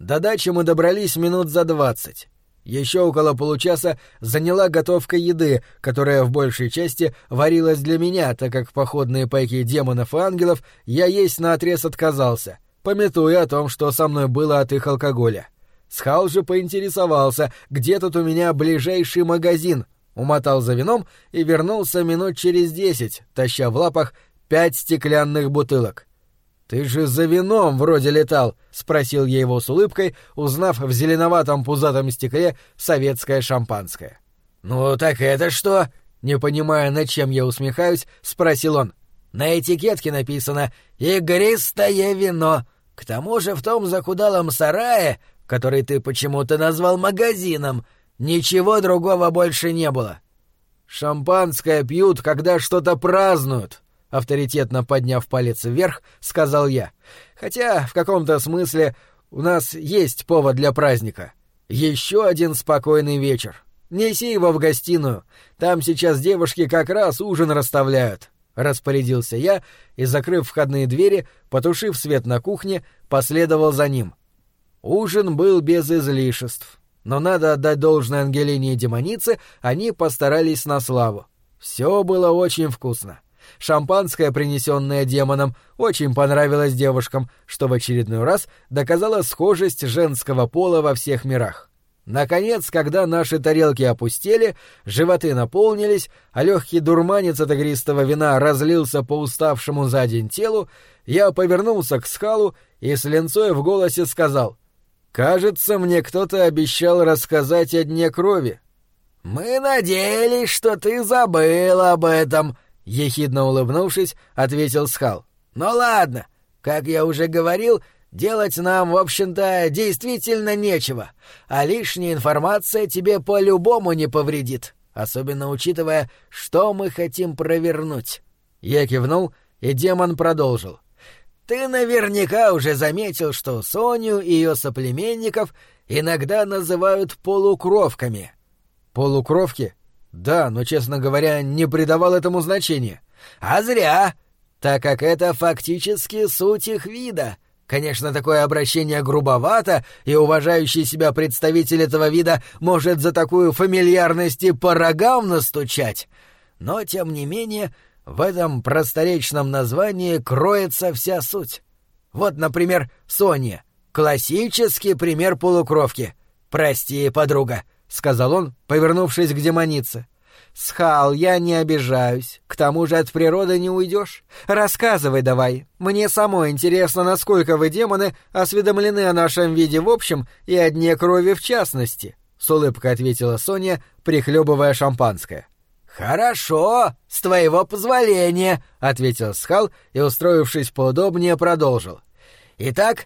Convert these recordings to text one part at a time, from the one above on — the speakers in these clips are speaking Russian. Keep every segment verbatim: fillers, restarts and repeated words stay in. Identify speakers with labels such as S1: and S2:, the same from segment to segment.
S1: До дачи мы добрались минут за двадцать. Еще около получаса заняла готовка еды, которая в большей части варилась для меня, так как походные пайки демонов и ангелов я есть наотрез отказался, памятуя о том, что со мной было от их алкоголя. Схал же поинтересовался, где тут у меня ближайший магазин, умотал за вином и вернулся минут через десять, таща в лапах пять стеклянных бутылок. «Ты же за вином вроде летал», — спросил я его с улыбкой, узнав в зеленоватом пузатом стекле советское шампанское. «Ну так это что?» — не понимая, над чем я усмехаюсь, спросил он. «На этикетке написано «Игристое вино». К тому же в том захудалом сарае, который ты почему-то назвал магазином, ничего другого больше не было». «Шампанское пьют, когда что-то празднуют», — авторитетно подняв палец вверх, сказал я. «Хотя, в каком-то смысле, у нас есть повод для праздника. Еще один спокойный вечер. Неси его в гостиную. Там сейчас девушки как раз ужин расставляют», — распорядился я и, закрыв входные двери, потушив свет на кухне, последовал за ним. Ужин был без излишеств, но надо отдать должное Ангелине и демонице, они постарались на славу. Все было очень вкусно. Шампанское, принесенное демоном, очень понравилось девушкам, что в очередной раз доказало схожесть женского пола во всех мирах. Наконец, когда наши тарелки опустели, животы наполнились, а легкий дурманец от игристого вина разлился по уставшему за день телу, я повернулся к Схалу и с линцой в голосе сказал: «Кажется, мне кто-то обещал рассказать о дне крови». «Мы надеялись, что ты забыл об этом», — ехидно улыбнувшись, ответил Схал. «Ну ладно, как я уже говорил, делать нам, в общем-то, действительно нечего, а лишняя информация тебе по-любому не повредит, особенно учитывая, что мы хотим провернуть». Я кивнул, и демон продолжил. «Ты наверняка уже заметил, что Соню и ее соплеменников иногда называют полукровками». «Полукровки? Да, но, честно говоря, не придавал этому значения». «А зря, так как это фактически суть их вида. Конечно, такое обращение грубовато, и уважающий себя представитель этого вида может за такую фамильярность и по рогам настучать. Но, тем не менее, в этом просторечном названии кроется вся суть. Вот, например, Соня. Классический пример полукровки. Прости, подруга», — сказал он, повернувшись к демонице. «Схал, я не обижаюсь. К тому же от природы не уйдешь. Рассказывай давай. Мне самой интересно, насколько вы, демоны, осведомлены о нашем виде в общем и о дне крови в частности», — с улыбкой ответила Соня, прихлебывая шампанское. «Хорошо, с твоего позволения», — ответил Схал и, устроившись поудобнее, продолжил. «Итак,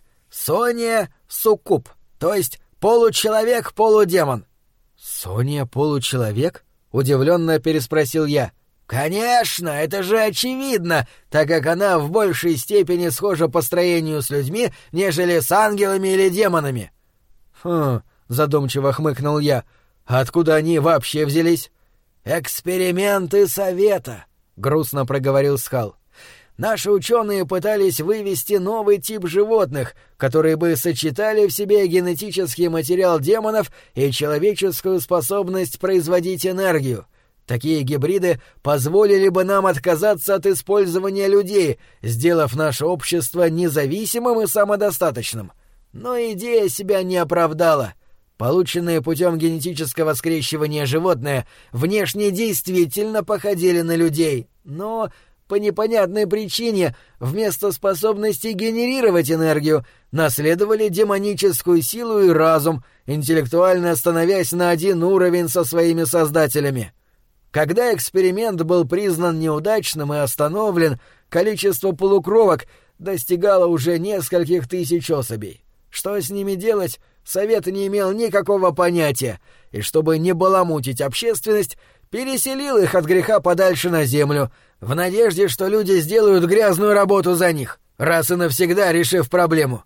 S1: Соня — суккуб, то есть получеловек-полудемон». «Соня — получеловек?» — удивленно переспросил я. «Конечно, это же очевидно, так как она в большей степени схожа по строению с людьми, нежели с ангелами или демонами». «Хм», — задумчиво хмыкнул я, — «а откуда они вообще взялись?» «Эксперименты совета», — грустно проговорил Схал. «Наши ученые пытались вывести новый тип животных, которые бы сочетали в себе генетический материал демонов и человеческую способность производить энергию. Такие гибриды позволили бы нам отказаться от использования людей, сделав наше общество независимым и самодостаточным. Но идея себя не оправдала. Полученные путем генетического скрещивания животные внешне действительно походили на людей, но по непонятной причине вместо способности генерировать энергию наследовали демоническую силу и разум, интеллектуально становясь на один уровень со своими создателями. Когда эксперимент был признан неудачным и остановлен, количество полукровок достигало уже нескольких тысяч особей. Что с ними делать, Совет не имел никакого понятия, и чтобы не баламутить общественность, переселил их от греха подальше на землю, в надежде, что люди сделают грязную работу за них, раз и навсегда решив проблему.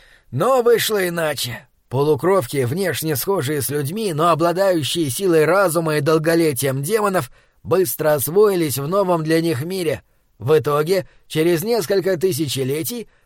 S1: Но вышло иначе. Полукровки, внешне схожие с людьми, но обладающие силой разума и долголетием демонов, быстро освоились в новом для них мире. В итоге, через несколько тысячелетий,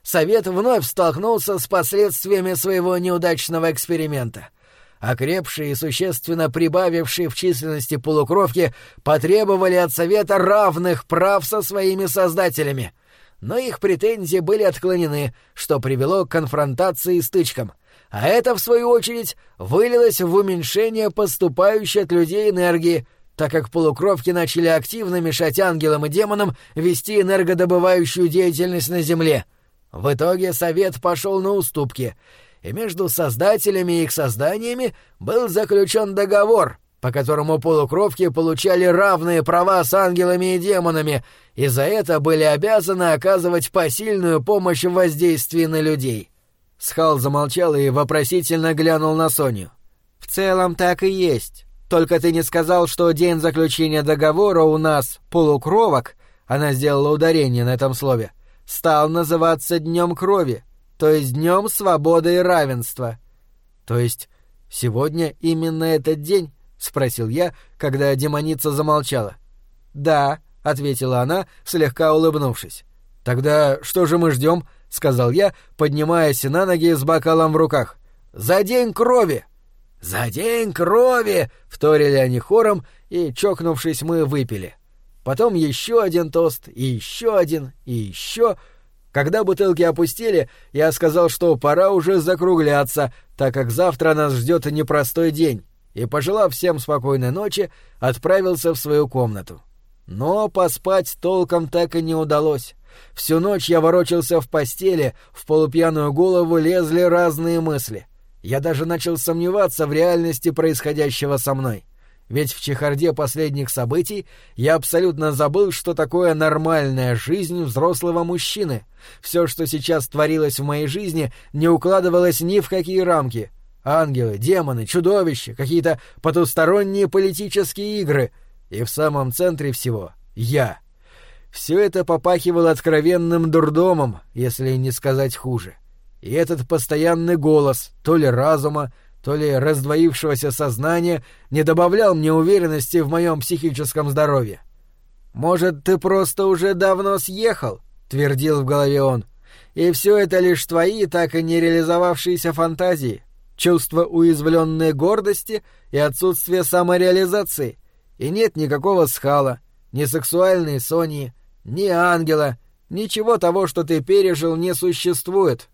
S1: Совет вновь столкнулся с последствиями своего неудачного эксперимента. Окрепшие и существенно прибавившие в численности полукровки потребовали от Совета равных прав со своими создателями. Но их претензии были отклонены, что привело к конфронтации и стычкам. А это, в свою очередь, вылилось в уменьшение поступающей от людей энергии, так как полукровки начали активно мешать ангелам и демонам вести энергодобывающую деятельность на Земле. В итоге Совет пошел на уступки, и между создателями и их созданиями был заключен договор, по которому полукровки получали равные права с ангелами и демонами, и за это были обязаны оказывать посильную помощь в воздействии на людей. Схал замолчал и вопросительно глянул на Соню. «В целом так и есть. Только ты не сказал, что день заключения договора у нас, полукровок, она сделала ударение на этом слове, стал называться Днем Крови, то есть Днем Свободы и Равенства». «То есть сегодня именно этот день?» — спросил я, когда демоница замолчала. «Да», — ответила она, слегка улыбнувшись. «Тогда что же мы ждем?» — сказал я, поднимаясь на ноги с бокалом в руках. «За День Крови!» «За День Крови!» — вторили они хором, и, чокнувшись, мы выпили. Потом еще один тост, и еще один, и еще. Когда бутылки опустили, я сказал, что пора уже закругляться, так как завтра нас ждет непростой день, и, пожелав всем спокойной ночи, отправился в свою комнату. Но поспать толком так и не удалось. Всю ночь я ворочался в постели, в полупьяную голову лезли разные мысли. Я даже начал сомневаться в реальности происходящего со мной. Ведь в чехарде последних событий я абсолютно забыл, что такое нормальная жизнь взрослого мужчины. Все, что сейчас творилось в моей жизни, не укладывалось ни в какие рамки. Ангелы, демоны, чудовища, какие-то потусторонние политические игры. И в самом центре всего — я. Все это попахивало откровенным дурдомом, если не сказать хуже. И этот постоянный голос, то ли разума, то ли раздвоившегося сознания, не добавлял мне уверенности в моем психическом здоровье. «Может, ты просто уже давно съехал?» — твердил в голове он. «И все это лишь твои, так и не реализовавшиеся фантазии, чувство уязвленной гордости и отсутствие самореализации. И нет никакого Схала, ни сексуальной Сонии, ни ангела, ничего того, что ты пережил, не существует».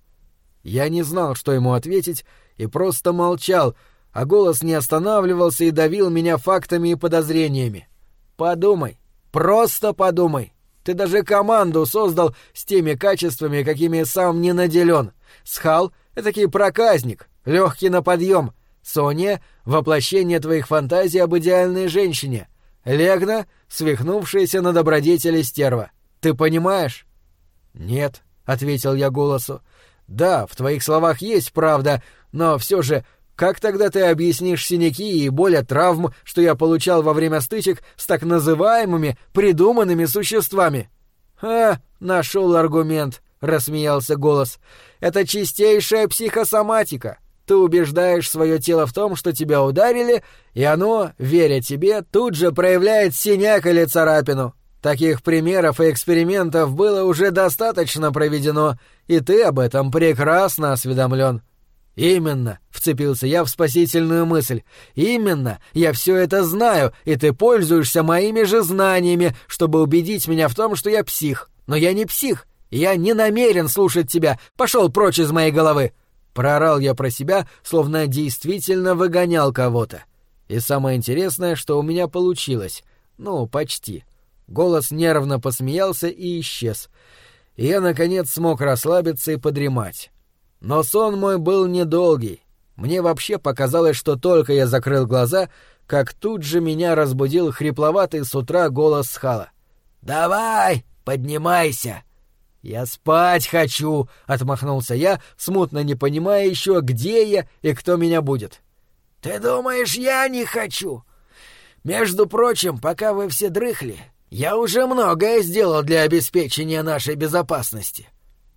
S1: Я не знал, что ему ответить, и просто молчал, а голос не останавливался и давил меня фактами и подозрениями. «Подумай, просто подумай. Ты даже команду создал с теми качествами, какими сам не наделен. Схал — этакий проказник, легкий на подъем. Соня — воплощение твоих фантазий об идеальной женщине. Легна — свихнувшаяся на добродетели стерва. Ты понимаешь?» «Нет», — ответил я голосу. «Да, в твоих словах есть правда, но все же, как тогда ты объяснишь синяки и боль от травм, что я получал во время стычек с так называемыми придуманными существами?» «А, нашел аргумент», — рассмеялся голос. «Это чистейшая психосоматика. Ты убеждаешь свое тело в том, что тебя ударили, и оно, веря тебе, тут же проявляет синяк или царапину. Таких примеров и экспериментов было уже достаточно проведено, и ты об этом прекрасно осведомлен». «Именно», — вцепился я в спасительную мысль, «именно, я все это знаю, и ты пользуешься моими же знаниями, чтобы убедить меня в том, что я псих. Но я не псих, и я не намерен слушать тебя. Пошел прочь из моей головы!» Проорал я про себя, словно действительно выгонял кого-то. И самое интересное, что у меня получилось. Ну, почти. Голос нервно посмеялся и исчез. И я, наконец, смог расслабиться и подремать. Но сон мой был недолгий. Мне вообще показалось, что только я закрыл глаза, как тут же меня разбудил хрипловатый с утра голос Схала. «Давай, поднимайся!» «Я спать хочу!» — отмахнулся я, смутно не понимая еще, где я и кто меня будет. «Ты думаешь, я не хочу? Между прочим, пока вы все дрыхли, я уже многое сделал для обеспечения нашей безопасности».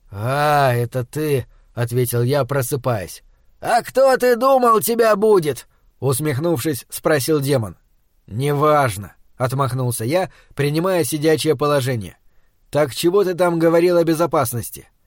S1: «А, это ты!» — ответил я, просыпаясь. «А кто ты думал тебя будет?» — усмехнувшись, спросил демон. «Неважно», — отмахнулся я, принимая сидячее положение. «Так чего ты там говорил о безопасности?»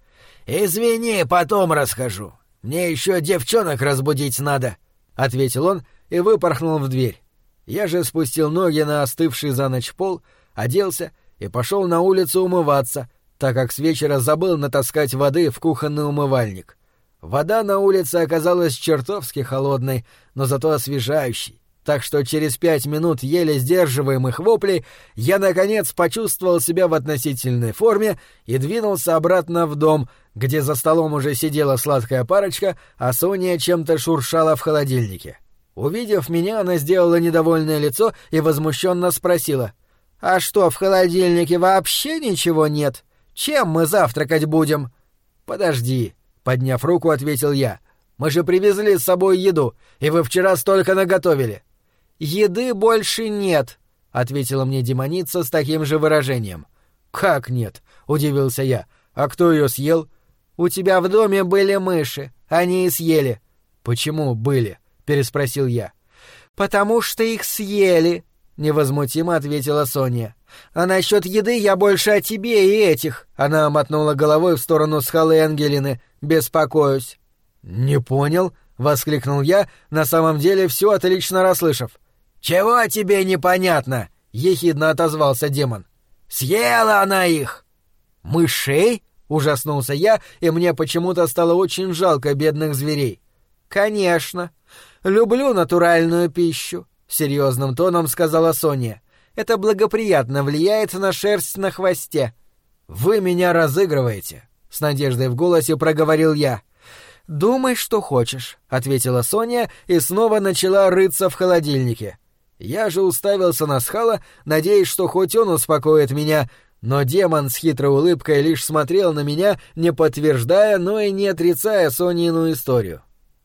S1: «Извини, потом расскажу. Мне еще девчонок разбудить надо», — ответил он и выпорхнул в дверь. Я же спустил ноги на остывший за ночь пол, оделся и пошел на улицу умываться, так как с вечера забыл натаскать воды в кухонный умывальник. Вода на улице оказалась чертовски холодной, но зато освежающей, так что через пять минут еле сдерживаемых воплей я, наконец, почувствовал себя в относительной форме и двинулся обратно в дом, где за столом уже сидела сладкая парочка, а Соня чем-то шуршала в холодильнике. Увидев меня, она сделала недовольное лицо и возмущенно спросила: «А что, в холодильнике вообще ничего нет? Чем мы завтракать будем?» «Подожди», — подняв руку, ответил я. «Мы же привезли с собой еду, и вы вчера столько наготовили». «Еды больше нет», — ответила мне демоница с таким же выражением. «Как нет?» — удивился я. «А кто ее съел?» «У тебя в доме были мыши, они и съели». «Почему были?» — переспросил я. «Потому что их съели», — невозмутимо ответила Соня. «А насчет еды я больше о тебе и этих», — она мотнула головой в сторону Схалы Энгелины, — «беспокоюсь». «Не понял», — воскликнул я, на самом деле все отлично расслышав. «Чего тебе непонятно?» — ехидно отозвался демон. «Съела она их!» «Мышей?» — ужаснулся я, и мне почему-то стало очень жалко бедных зверей. «Конечно. Люблю натуральную пищу», — серьезным тоном сказала Соня. «Это благоприятно влияет на шерсть на хвосте». «Вы меня разыгрываете», — с надеждой в голосе проговорил я. «Думай, что хочешь», — ответила Соня и снова начала рыться в холодильнике. Я же уставился на Схала, надеясь, что хоть он успокоит меня, но демон с хитрой улыбкой лишь смотрел на меня, не подтверждая, но и не отрицая Сонину историю.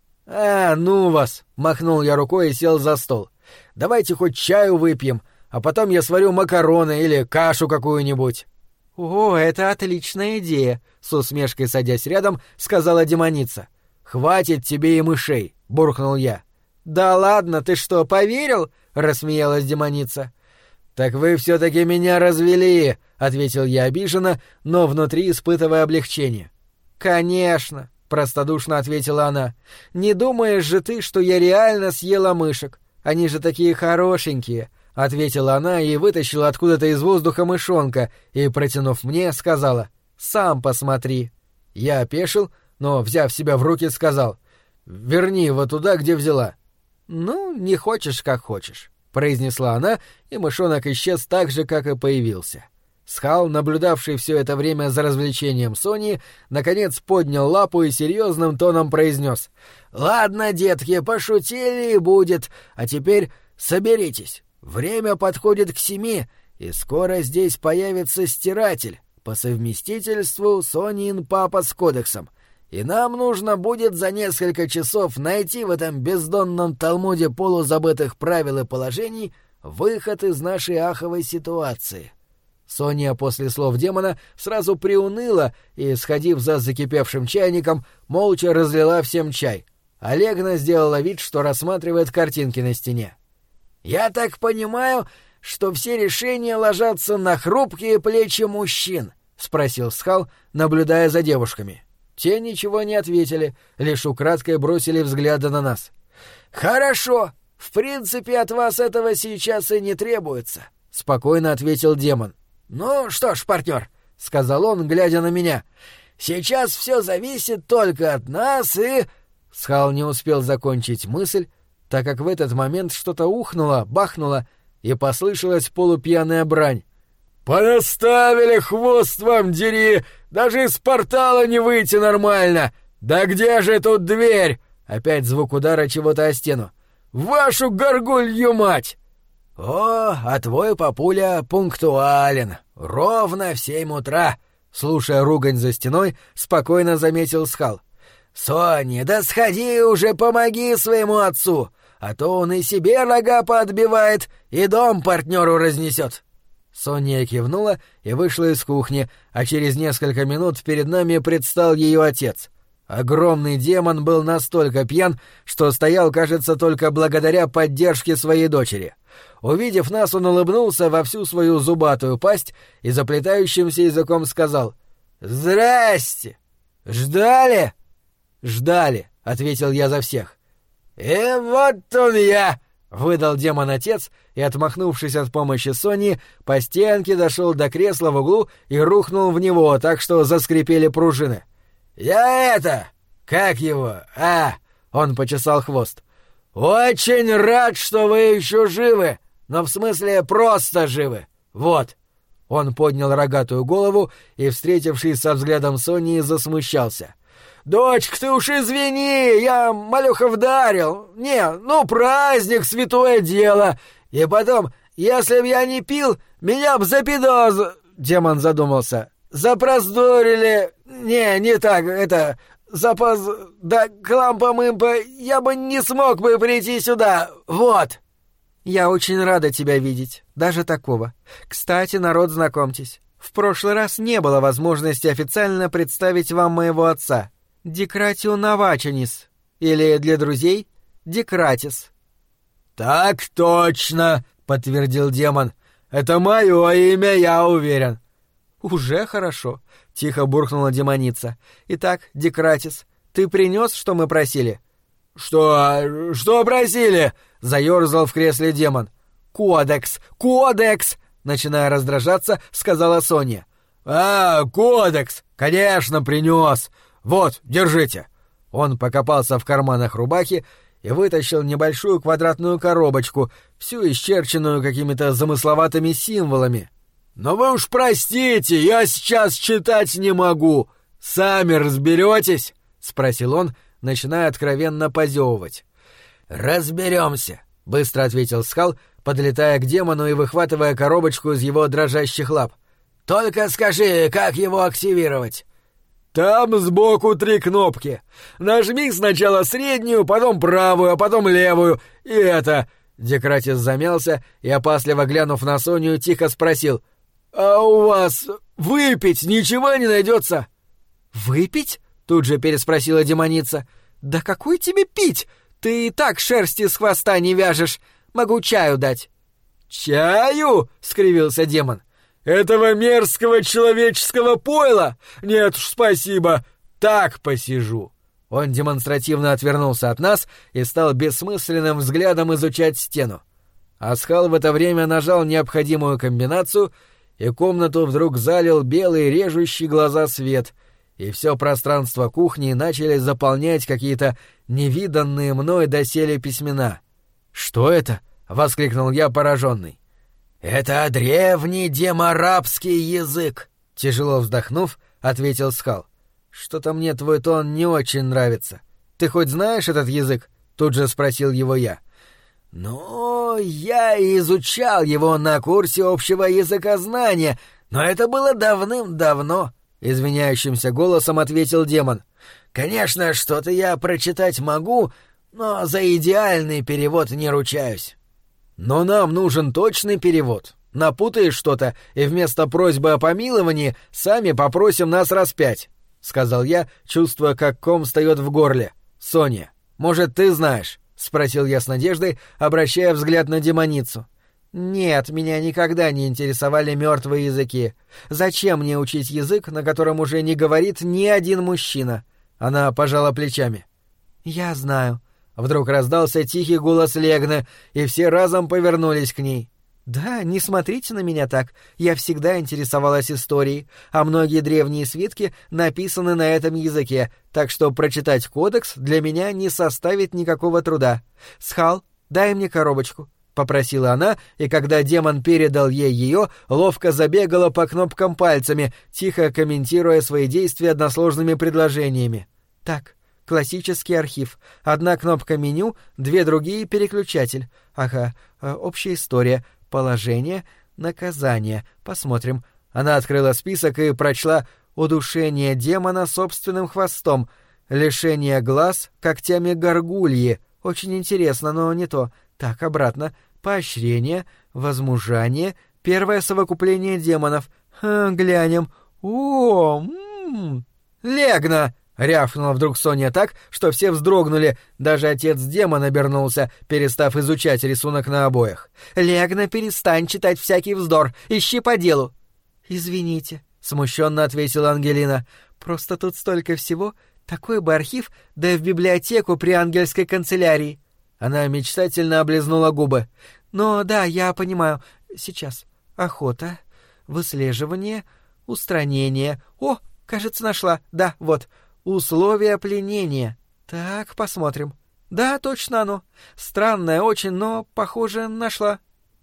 S1: «А, ну вас!» — махнул я рукой и сел за стол. «Давайте хоть чаю выпьем, а потом я сварю макароны или кашу какую-нибудь». «О, это отличная идея!» — с усмешкой садясь рядом, сказала демоница. «Хватит тебе и мышей!» — буркнул я. «Да ладно, ты что, поверил?» — рассмеялась демоница. «Так вы все-таки меня развели!» — ответил я обиженно, но внутри испытывая облегчение. «Конечно!» — простодушно ответила она. «Не думаешь же ты, что я реально съела мышек? Они же такие хорошенькие!» — ответила она и вытащила откуда-то из воздуха мышонка и, протянув мне, сказала: «Сам посмотри». Я опешил, но, взяв себя в руки, сказал: «Верни его туда, где взяла». «Ну, не хочешь, как хочешь», — произнесла она, и мышонок исчез так же, как и появился. Схал, наблюдавший все это время за развлечением Сони, наконец поднял лапу и серьезным тоном произнес: «Ладно, детки, пошутили и будет, а теперь соберитесь. Время подходит к семи, и скоро здесь появится стиратель, по совместительству Сонин папа с кодексом. И нам нужно будет за несколько часов найти в этом бездонном талмуде полузабытых правил и положений выход из нашей аховой ситуации». Соня после слов демона сразу приуныла и, сходив за закипевшим чайником, молча разлила всем чай. Олегна сделала вид, что рассматривает картинки на стене. «Я так понимаю, что все решения ложатся на хрупкие плечи мужчин?» — спросил Схал, наблюдая за девушками. Те ничего не ответили, лишь украдкой бросили взгляды на нас. «Хорошо, в принципе, от вас этого сейчас и не требуется», — спокойно ответил демон. «Ну что ж, партнер», — сказал он, глядя на меня, — «сейчас все зависит только от нас и...» Схал не успел закончить мысль, так как в этот момент что-то ухнуло, бахнуло, и послышалась полупьяная брань. «Понаставили, хвост вам дери! Даже из портала не выйти нормально! Да где же тут дверь?» Опять звук удара чего-то о стену. «Вашу горгулью мать!» «О, а твой папуля пунктуален. Ровно в семь утра!» Слушая ругань за стеной, спокойно заметил Схал. «Соня, да сходи уже, помоги своему отцу, а то он и себе рога поотбивает, и дом партнеру разнесет». Соня кивнула и вышла из кухни, а через несколько минут перед нами предстал ее отец. Огромный демон был настолько пьян, что стоял, кажется, только благодаря поддержке своей дочери. Увидев нас, он улыбнулся во всю свою зубатую пасть и заплетающимся языком сказал: «Здрасте! «Ждали?» «Ждали», — ответил я за всех. «И вот он я!» — выдал демон-отец и, отмахнувшись от помощи Сони, по стенке дошел до кресла в углу и рухнул в него, так что заскрипели пружины. «Я это... Как его? А...» — он почесал хвост. «Очень рад, что вы еще живы, но в смысле просто живы. Вот». Он поднял рогатую голову и, встретившись со взглядом Сони, засмущался. «Дочка, ты уж извини, я малюха вдарил. Не, ну праздник, святое дело. И потом, если б я не пил, меня б запидоз...» Демон задумался. «Запроздорили... Не, не так, это... Запоз... Да клампа-мымпа, я бы не смог бы прийти сюда, вот!» «Я очень рада тебя видеть, даже такого. Кстати, народ, знакомьтесь. В прошлый раз не было возможности официально представить вам моего отца. Декратио Наваченис. Или для друзей Декратис». «Так точно», — подтвердил демон. «Это мое имя, я уверен». «Уже хорошо», — тихо буркнула демоница. «Итак, Декратис, ты принес, что мы просили?» «Что... что просили?» — заерзал в кресле демон. «Кодекс! Кодекс!» — начиная раздражаться, сказала Соня. «А, кодекс! Конечно, принес! Вот, держите!» Он покопался в карманах рубахи и вытащил небольшую квадратную коробочку, всю исчерченную какими-то замысловатыми символами. «Но вы уж простите, я сейчас читать не могу! Сами разберетесь?» — спросил он, начиная откровенно позевывать. «Разберемся», — быстро ответил Скал, подлетая к демону и выхватывая коробочку из его дрожащих лап. «Только скажи, как его активировать?» «Там сбоку три кнопки. Нажми сначала среднюю, потом правую, а потом левую. И это...» Декратис замялся и, опасливо глянув на Соню, тихо спросил. «А у вас выпить ничего не найдется?» «Выпить?» — тут же переспросила демоница. «Да какой тебе пить? Ты и так шерсти с хвоста не вяжешь. Могу чаю дать». «Чаю?» — скривился демон. «Этого мерзкого человеческого пойла? Нет уж, спасибо. Так посижу». Он демонстративно отвернулся от нас и стал бессмысленным взглядом изучать стену. Асхал в это время нажал необходимую комбинацию, и комнату вдруг залил белый режущий глаза свет, и все пространство кухни начали заполнять какие-то невиданные мной доселе письмена. «Что это?» — воскликнул я, пораженный. «Это древний деморабский язык», — тяжело вздохнув, ответил Схал. «Что-то мне твой тон не очень нравится. Ты хоть знаешь этот язык?» — тут же спросил его я. «Ну, я изучал его на курсе общего языкознания, но это было давным-давно», — извиняющимся голосом ответил демон. «Конечно, что-то я прочитать могу, но за идеальный перевод не ручаюсь». «Но нам нужен точный перевод. Напутаешь что-то, и вместо просьбы о помиловании сами попросим нас распять», — сказал я, чувствуя, как ком встает в горле. «Соня, может, ты знаешь?» — спросил я с надеждой, обращая взгляд на демоницу. «Нет, меня никогда не интересовали мертвые языки. Зачем мне учить язык, на котором уже не говорит ни один мужчина?» Она пожала плечами. «Я знаю». Вдруг раздался тихий голос Легны, и все разом повернулись к ней. «Да, не смотрите на меня так. Я всегда интересовалась историей, а многие древние свитки написаны на этом языке, так что прочитать кодекс для меня не составит никакого труда. Схал, дай мне коробочку», — попросила она, и когда демон передал ей ее, ловко забегала по кнопкам пальцами, тихо комментируя свои действия односложными предложениями. «Так». Классический архив. Одна кнопка меню, две другие — переключатель. Ага, общая история, положение, наказание. Посмотрим. Она открыла список и прочла «Удушение демона собственным хвостом», «Лишение глаз когтями горгульи». Очень интересно, но не то. Так, обратно. «Поощрение», «Возмужание», «Первое совокупление демонов». Ха, глянем. О, м-м. Легна! — рявкнула вдруг Соня так, что все вздрогнули, даже отец демона обернулся, перестав изучать рисунок на обоях. «Легна, перестань читать всякий вздор, ищи по делу». «Извините», — смущенно ответила Ангелина.
S2: Просто тут столько всего. Такой бы архив, да и в библиотеку при ангельской канцелярии». Она мечтательно облизнула губы. «Но да, я понимаю. Сейчас. Охота, выслеживание, устранение. О, кажется, нашла. Да, вот. Условия пленения. Так, посмотрим. Да, точно оно. Странное очень, но, похоже, нашла».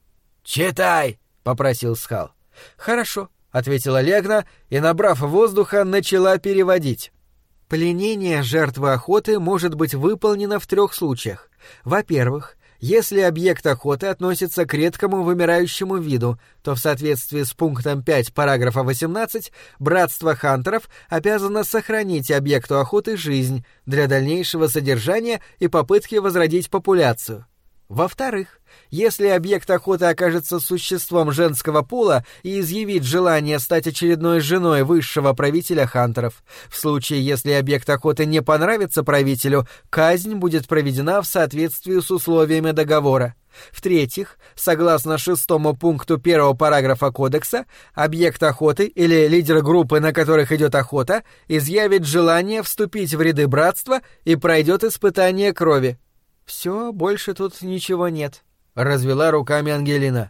S1: «Читай!» — попросил Скал.
S2: «Хорошо», — ответила Легна и, набрав воздуха, начала переводить. Пленение жертвы охоты может быть выполнено в трех случаях. Во-первых, если объект охоты относится к редкому вымирающему виду, то в соответствии с пунктом пять параграфа восемнадцать Братство Хантеров обязано сохранить объекту охоты жизнь для дальнейшего содержания и попытки возродить популяцию. Во-вторых, если объект охоты окажется существом женского пола и изъявит желание стать очередной женой высшего правителя хантеров, в случае, если объект охоты не понравится правителю, казнь будет проведена в соответствии с условиями договора. В-третьих, согласно шестому пункту первого параграфа кодекса, объект охоты или лидер группы, на которых идет охота, изъявит желание вступить в ряды братства и пройдет испытание крови. «Все, больше тут ничего нет», — развела руками Ангелина.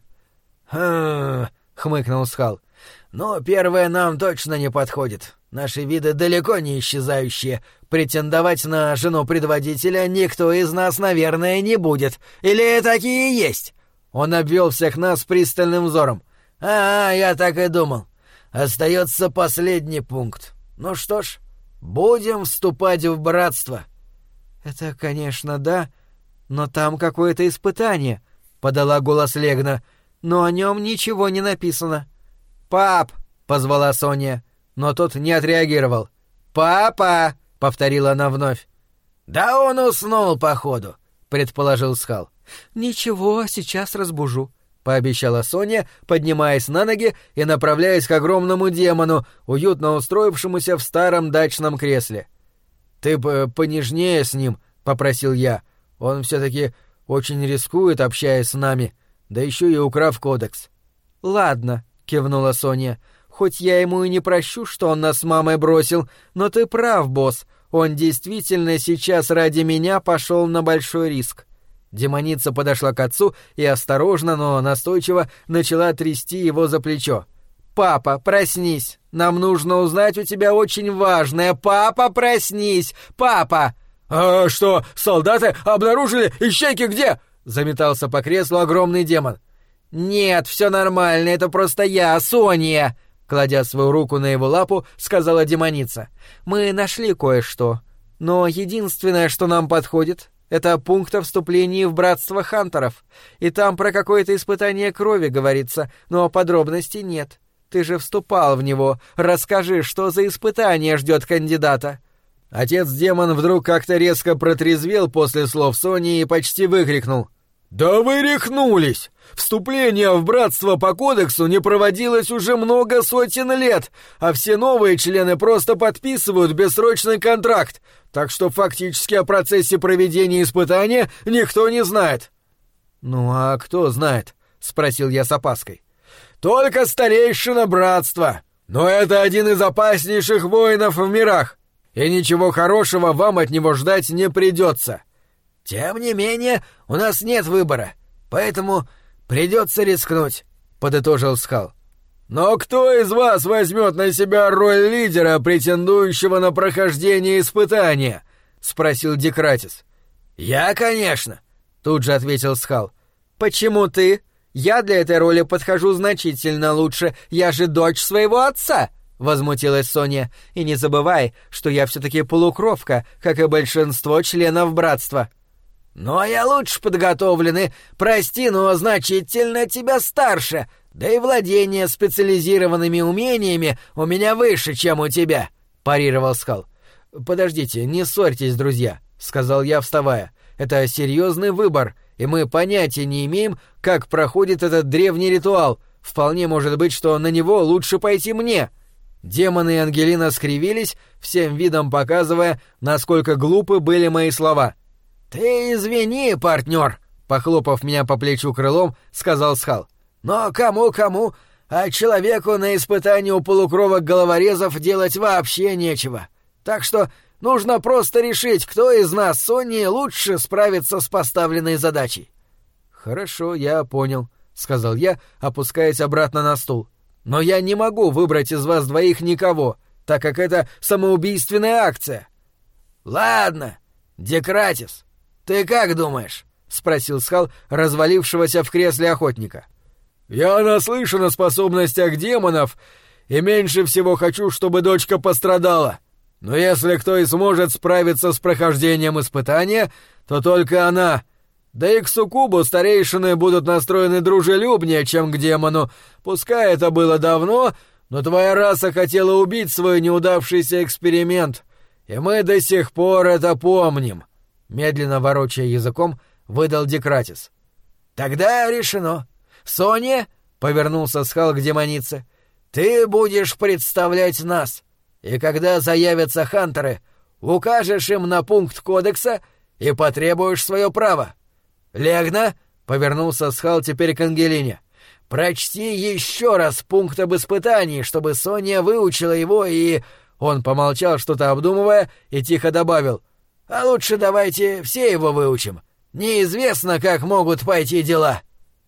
S1: «Хм...» — хмыкнул Скал. «Но первое нам точно не подходит. Наши виды далеко не исчезающие. Претендовать на жену предводителя никто из нас, наверное, не будет. Или такие есть?» Он обвел всех нас пристальным взором. «А, я так и думал. Остается последний пункт. Ну что ж, будем вступать в братство».
S2: «Это, конечно, да, но там какое-то испытание», — подала голос Легна, — «но о нем ничего не написано».
S1: «Пап!» — позвала Соня, но тот не отреагировал. «Папа!» — повторила она вновь. «Да он уснул, походу», — предположил Скал.
S2: «Ничего, сейчас разбужу»,
S1: — пообещала Соня, поднимаясь на ноги и направляясь к огромному демону, уютно устроившемуся в старом дачном кресле. «Ты бы понежнее с ним», — попросил я. «Он все-таки очень рискует, общаясь с нами, да еще и украв кодекс».
S2: «Ладно», — кивнула Соня, — «хоть я ему и не прощу, что он нас с мамой бросил, но ты прав, босс, он действительно сейчас ради меня пошел на большой риск». Демоница подошла к отцу и осторожно, но настойчиво начала трясти его за плечо. «Папа, проснись! Нам нужно узнать у тебя очень важное! Папа, проснись! Папа!»
S1: «А что, солдаты обнаружили ищейки где?» — заметался по креслу огромный демон.
S2: «Нет, все нормально, это просто я, Соня!» — кладя свою руку на его лапу, сказала демоница. «Мы нашли кое-что, но единственное, что нам подходит, это пункт о вступлении в Братство Хантеров, и там про какое-то испытание крови говорится, но подробностей нет. Ты же вступал в него, расскажи, что за испытание ждет кандидата».
S1: Отец-демон вдруг как-то резко протрезвел после слов Сони и почти выкрикнул. «Да вы рехнулись! Вступление в братство по кодексу не проводилось уже много сотен лет, а все новые члены просто подписывают бессрочный контракт, так что фактически о процессе проведения испытания никто не знает».
S2: «Ну а кто знает?» — спросил я с опаской.
S1: «Только старейшина братства, но это один из опаснейших воинов в мирах, и ничего хорошего вам от него ждать не придется. Тем не менее, у нас нет выбора, поэтому придется рискнуть», — подытожил Скал. «Но кто из вас возьмет на себя роль лидера, претендующего на прохождение испытания?» — спросил Дикратис. «Я, конечно», — тут же ответил Скал.
S2: «Почему ты? Я для этой роли подхожу значительно лучше, я же дочь своего отца!» — возмутилась Соня. «И не забывай, что я все-таки полукровка, как и большинство членов братства».
S1: «Ну, а я лучше подготовлен и, прости, но значительно тебя старше, да и владение специализированными умениями у меня выше, чем у тебя», — парировал Скал. «Подождите, не ссорьтесь, друзья», — сказал я, вставая. «Это серьезный выбор, и мы понятия не имеем, как проходит этот древний ритуал. Вполне может быть, что на него лучше пойти мне». Демоны и Ангелина скривились, всем видом показывая, насколько глупы были мои слова. «Ты извини, партнер», — похлопав меня по плечу крылом, сказал Скал. «Но кому-кому, а человеку на испытании у полукровок-головорезов делать вообще нечего. Так что нужно просто решить, кто из нас, Сонни, лучше справится с поставленной задачей».
S2: «Хорошо, я понял», — сказал я, опускаясь обратно на стул. «Но я не могу выбрать из вас двоих никого, так как это самоубийственная акция».
S1: «Ладно, Декратис, ты как думаешь?» — спросил Схал, развалившегося в кресле охотника.
S3: «Я наслышан о способностях демонов и меньше всего хочу, чтобы дочка пострадала. Но если кто и сможет справиться с прохождением испытания, то только она. Да и к суккубу старейшины будут настроены дружелюбнее, чем к демону. Пускай это было давно, но твоя раса хотела убить свой неудавшийся эксперимент, и мы до сих пор это помним», — медленно ворочая языком, выдал Декратис.
S1: «Тогда решено. Соня, — повернулся Схал к демонице, — ты будешь представлять нас, и когда заявятся хантеры, укажешь им на пункт кодекса и потребуешь свое право. Легна, — повернулся Схал теперь к Ангелине, — прочти еще раз пункт об испытании, чтобы Соня выучила его и...» Он помолчал, что-то обдумывая, и тихо добавил: «А лучше давайте все его выучим. Неизвестно, как могут пойти дела».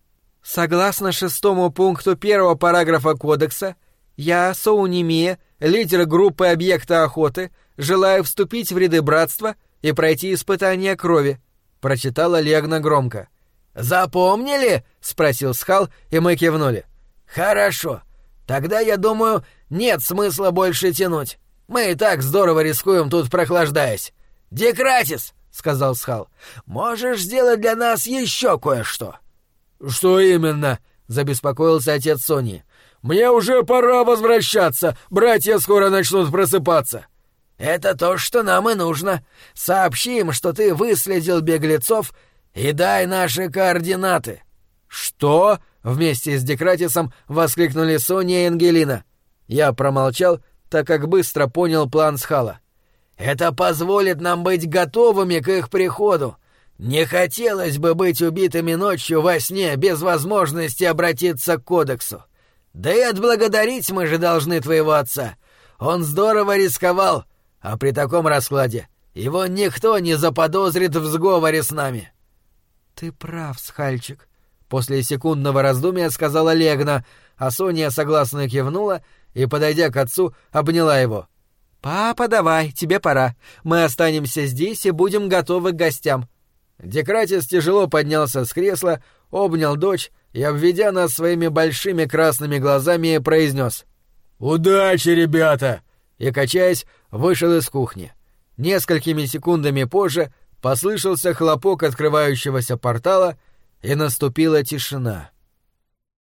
S2: «Согласно шестому пункту первого параграфа кодекса, я, Соунимия, лидер группы объекта охоты, желаю вступить в ряды братства и пройти испытание крови», — прочитала Легна громко.
S1: «Запомнили?» — спросил Схал, и мы кивнули. «Хорошо. Тогда, я думаю, нет смысла больше тянуть. Мы и так здорово рискуем тут, прохлаждаясь. Декратис, — сказал Схал, — можешь сделать для нас еще кое-что?»
S3: «Что именно?» — забеспокоился отец Сони. «Мне уже пора возвращаться, братья скоро начнут просыпаться».
S1: «Это то, что нам и нужно. Сообщи им, что ты выследил беглецов, и дай наши координаты».
S2: «Что?» — вместе с Декратисом воскликнули Соня и Ангелина. Я промолчал, так как быстро понял план Схала.
S1: «Это позволит нам быть готовыми к их приходу. Не хотелось бы быть убитыми ночью во сне без возможности обратиться к кодексу. Да и отблагодарить мы же должны твоего отца. Он здорово рисковал, а при таком раскладе его никто не заподозрит в сговоре с нами».
S2: «Ты прав, Схальчик», — после секундного раздумья сказала Легна, а Соня согласно кивнула и, подойдя к отцу, обняла его. «Папа, давай, тебе пора. Мы останемся здесь и будем готовы к гостям».
S1: Декратис тяжело поднялся с кресла, обнял дочь и, обведя нас своими большими красными глазами, произнес:
S3: «Удачи, ребята!»
S1: и, качаясь, вышел из кухни. Несколькими секундами позже послышался хлопок открывающегося портала, и наступила тишина.